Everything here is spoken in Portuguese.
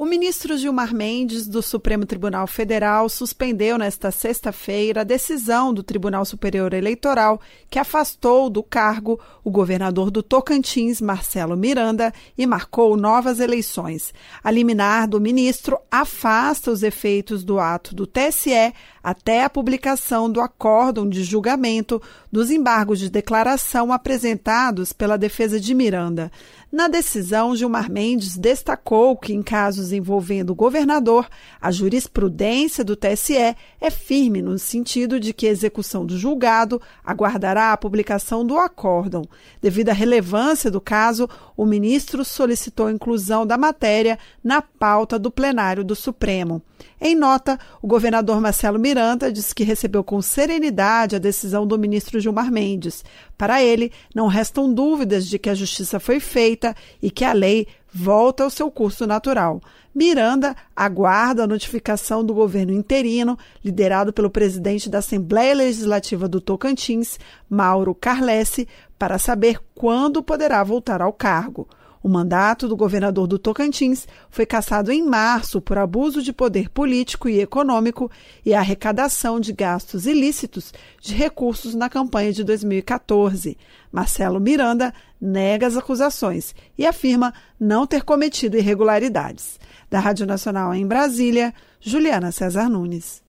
ministro Gilmar Mendes, do Supremo Tribunal Federal, suspendeu nesta sexta-feira a decisão do Tribunal Superior Eleitoral que afastou do cargo o governador do Tocantins, Marcelo Miranda, e marcou novas eleições. A liminar do ministro afasta os efeitos do ato do TSE até a publicação do acórdão de julgamento dos embargos de declaração apresentados pela defesa de Miranda. Na decisão, Gilmar Mendes destacou que, em casos envolvendo o governador, a jurisprudência do TSE é firme no sentido de que a execução do julgado aguardará a publicação do acórdão. Devido à relevância do caso, o ministro solicitou a inclusão da matéria na pauta do plenário do Supremo. Em nota, o governador Marcelo Miranda disse que recebeu com serenidade a decisão do ministro Gilmar Mendes. Para ele, não restam dúvidas de que a justiça foi feita e que a lei volta ao seu curso natural. Miranda aguarda a notificação do governo interino, liderado pelo presidente da Assembleia Legislativa do Tocantins, Mauro Carlesse, para saber quando poderá voltar ao cargo. O mandato do governador do Tocantins foi cassado em março por abuso de poder político e econômico e arrecadação de gastos ilícitos de recursos na campanha de 2014. Marcelo Miranda nega as acusações e afirma não ter cometido irregularidades. Da Rádio Nacional em Brasília, Juliana César Nunes.